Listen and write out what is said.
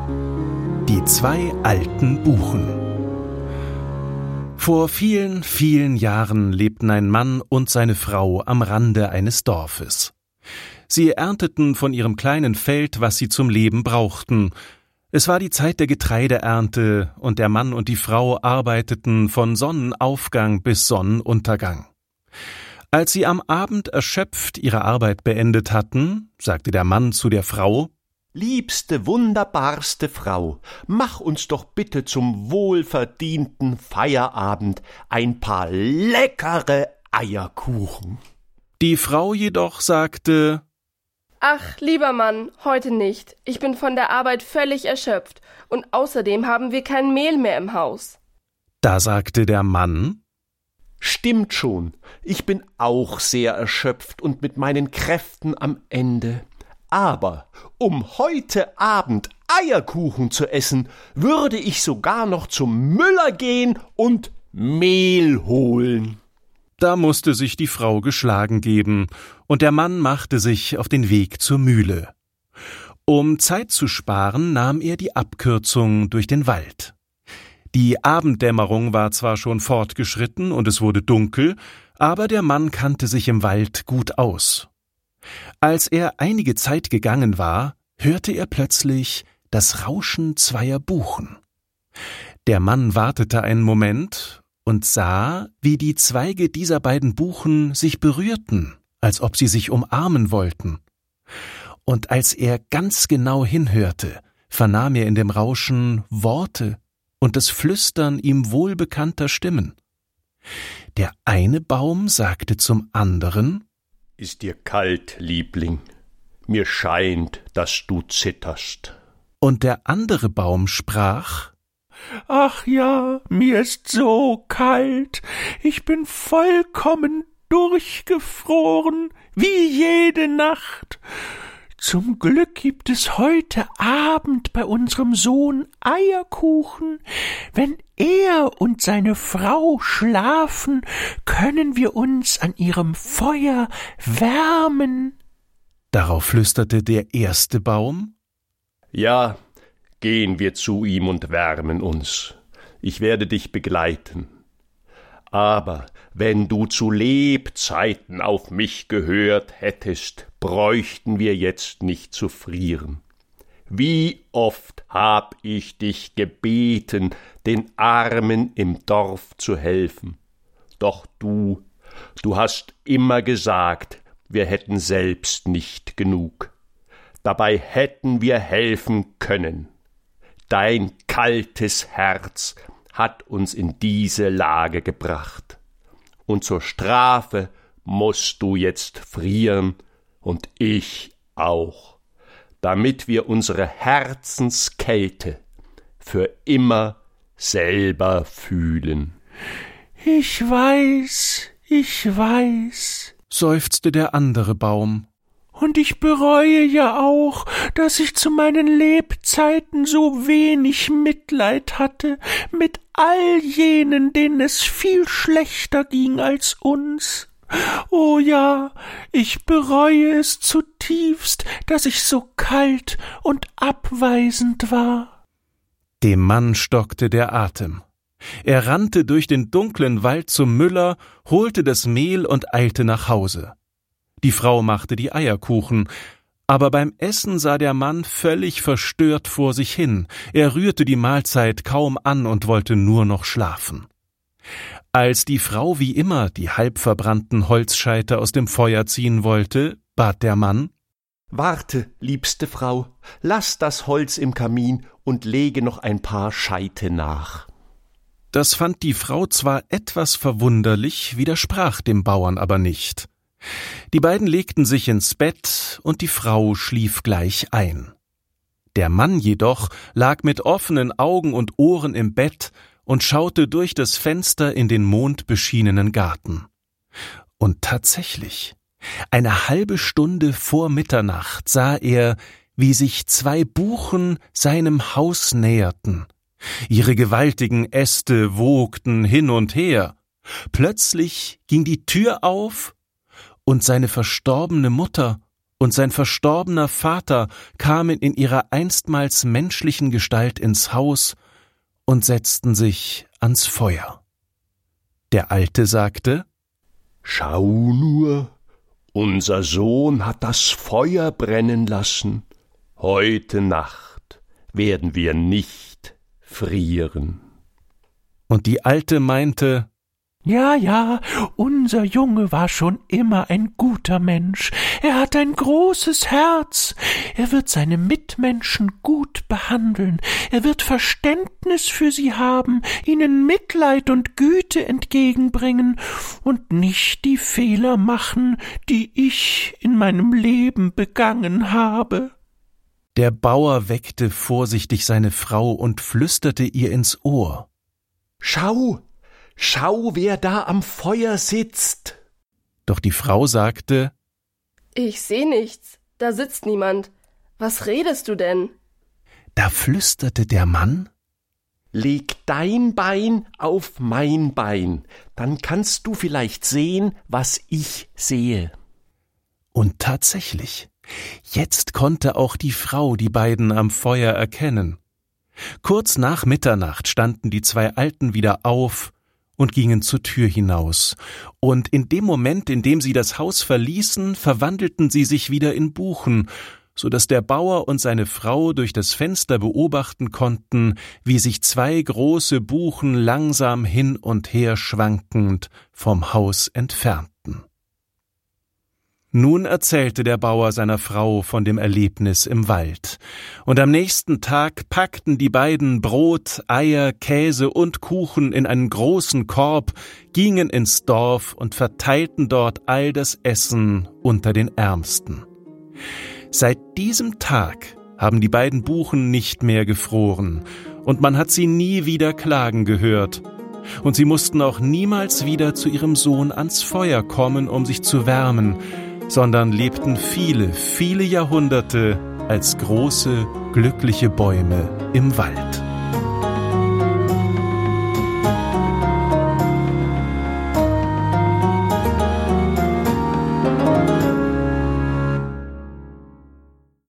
Die zwei alten Buchen. Vor vielen, vielen Jahren lebten ein Mann und seine Frau am Rande eines Dorfes. Sie ernteten von ihrem kleinen Feld, was sie zum Leben brauchten. Es war die Zeit der Getreideernte, und der Mann und die Frau arbeiteten von Sonnenaufgang bis Sonnenuntergang. Als sie am Abend erschöpft ihre Arbeit beendet hatten, sagte der Mann zu der Frau: »Liebste, wunderbarste Frau, mach uns doch bitte zum wohlverdienten Feierabend ein paar leckere Eierkuchen.« Die Frau jedoch sagte: »Ach, lieber Mann, heute nicht. Ich bin von der Arbeit völlig erschöpft, und außerdem haben wir kein Mehl mehr im Haus.« Da sagte der Mann: »Stimmt schon, ich bin auch sehr erschöpft und mit meinen Kräften am Ende. Aber um heute Abend Eierkuchen zu essen, würde ich sogar noch zum Müller gehen und Mehl holen.« Da musste sich die Frau geschlagen geben, und der Mann machte sich auf den Weg zur Mühle. Um Zeit zu sparen, nahm er die Abkürzung durch den Wald. Die Abenddämmerung war zwar schon fortgeschritten und es wurde dunkel, aber der Mann kannte sich im Wald gut aus. Als er einige Zeit gegangen war, hörte er plötzlich das Rauschen zweier Buchen. Der Mann wartete einen Moment und sah, wie die Zweige dieser beiden Buchen sich berührten, als ob sie sich umarmen wollten. Und als er ganz genau hinhörte, vernahm er in dem Rauschen Worte und das Flüstern ihm wohlbekannter Stimmen. Der eine Baum sagte zum anderen: »Ist dir kalt, Liebling? Mir scheint, dass du zitterst.« Und der andere Baum sprach: »Ach ja, mir ist so kalt. Ich bin vollkommen durchgefroren, wie jede Nacht. Zum Glück gibt es heute Abend bei unserem Sohn Eierkuchen. Wenn er und seine Frau schlafen, können wir uns an ihrem Feuer wärmen.« Darauf flüsterte der erste Baum: »Ja, gehen wir zu ihm und wärmen uns. Ich werde dich begleiten. Aber wenn du zu Lebzeiten auf mich gehört hättest, bräuchten wir jetzt nicht zu frieren. Wie oft hab ich dich gebeten, den Armen im Dorf zu helfen. Doch du hast immer gesagt, wir hätten selbst nicht genug. Dabei hätten wir helfen können. Dein kaltes Herz hat uns in diese Lage gebracht. Und zur Strafe musst du jetzt frieren und ich auch, damit wir unsere Herzenskälte für immer selber fühlen.« Ich weiß, seufzte der andere Baum. Und ich bereue ja auch, dass ich zu meinen Lebzeiten so wenig Mitleid hatte mit all jenen, denen es viel schlechter ging als uns. Oh ja, ich bereue es zutiefst, dass ich so kalt und abweisend war.« Dem Mann stockte der Atem. Er rannte durch den dunklen Wald zum Müller, holte das Mehl und eilte nach Hause. Die Frau machte die Eierkuchen, aber beim Essen sah der Mann völlig verstört vor sich hin. Er rührte die Mahlzeit kaum an und wollte nur noch schlafen. Als die Frau wie immer die halbverbrannten Holzscheite aus dem Feuer ziehen wollte, bat der Mann: »Warte, liebste Frau, lass das Holz im Kamin und lege noch ein paar Scheite nach.« Das fand die Frau zwar etwas verwunderlich, widersprach dem Bauern aber nicht. Die beiden legten sich ins Bett, und die Frau schlief gleich ein. Der Mann jedoch lag mit offenen Augen und Ohren im Bett und schaute durch das Fenster in den mondbeschienenen Garten. Und tatsächlich, eine halbe Stunde vor Mitternacht sah er, wie sich zwei Buchen seinem Haus näherten. Ihre gewaltigen Äste wogten hin und her. Plötzlich ging die Tür auf, und seine verstorbene Mutter und sein verstorbener Vater kamen in ihrer einstmals menschlichen Gestalt ins Haus und setzten sich ans Feuer. Der Alte sagte: »Schau nur, unser Sohn hat das Feuer brennen lassen. Heute Nacht werden wir nicht frieren.« Und die Alte meinte: Ja, unser Junge war schon immer ein guter Mensch. Er hat ein großes Herz. Er wird seine Mitmenschen gut behandeln. Er wird Verständnis für sie haben, ihnen Mitleid und Güte entgegenbringen und nicht die Fehler machen, die ich in meinem Leben begangen habe. Der Bauer weckte vorsichtig seine Frau und flüsterte ihr ins Ohr: Schau, wer da am Feuer sitzt. Doch die Frau sagte: Ich seh nichts, da sitzt niemand. Was redest du denn? Da flüsterte der Mann: Leg dein Bein auf mein Bein, dann kannst du vielleicht sehen, was ich sehe. Und tatsächlich, jetzt konnte auch die Frau die beiden am Feuer erkennen. Kurz nach Mitternacht standen die zwei Alten wieder auf und gingen zur Tür hinaus, und in dem Moment, in dem sie das Haus verließen, verwandelten sie sich wieder in Buchen, so dass der Bauer und seine Frau durch das Fenster beobachten konnten, wie sich zwei große Buchen langsam hin und her schwankend vom Haus entfernten. Nun erzählte der Bauer seiner Frau von dem Erlebnis im Wald, und am nächsten Tag packten die beiden Brot, Eier, Käse und Kuchen in einen großen Korb, gingen ins Dorf und verteilten dort all das Essen unter den Ärmsten. Seit diesem Tag haben die beiden Buchen nicht mehr gefroren, und man hat sie nie wieder klagen gehört, und sie mussten auch niemals wieder zu ihrem Sohn ans Feuer kommen, um sich zu wärmen, sondern lebten viele, viele Jahrhunderte als große, glückliche Bäume im Wald.